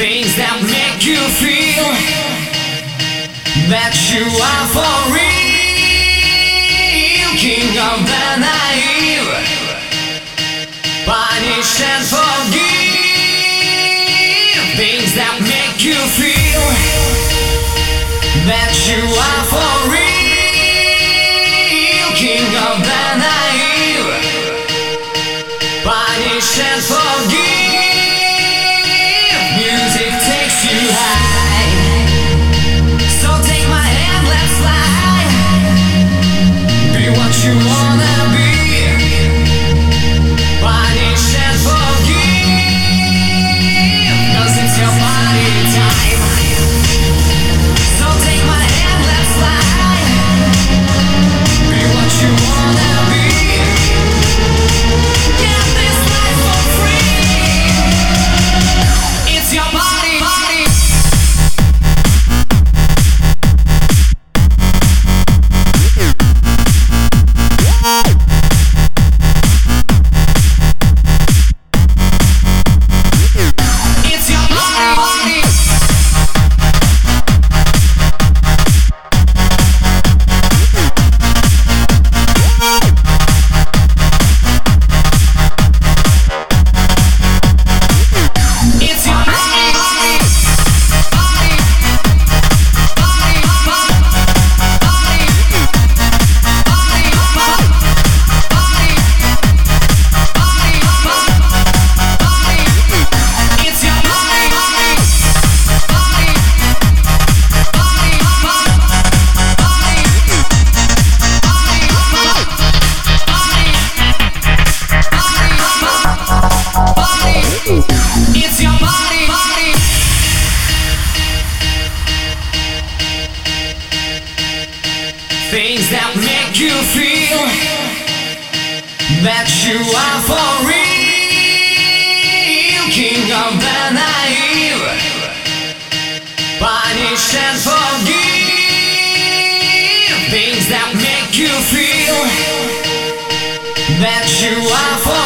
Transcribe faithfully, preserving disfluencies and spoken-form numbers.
things that make you feel that you are for real, king of the naive, punish and forgive, things that make you feel that you are for real, king of the naive, punish and forgive. Music takes you high, so take my hand, let's fly. Be what you wanna be, punish and forgive, 'cause it's your party time. So take my hand, let's fly. Be what you wanna be. Get this life for free. It's your party, party. It's your party, party. It's your party, party. Party, party, party, party, party, party, party, party. It's your party, party, party, party, party, it's your party, party. Things that make you feel that you are for real, king of the naive, punish and forgive, things that make you feel that you are for